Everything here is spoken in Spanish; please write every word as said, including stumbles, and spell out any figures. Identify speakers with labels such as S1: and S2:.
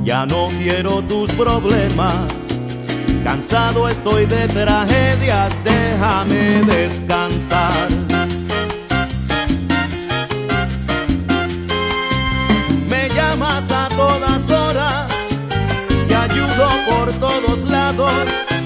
S1: Ya no quiero tus problemas, cansado estoy de tragedias, déjame descansar. Me llamas a todas horas, te ayudo por todos lados,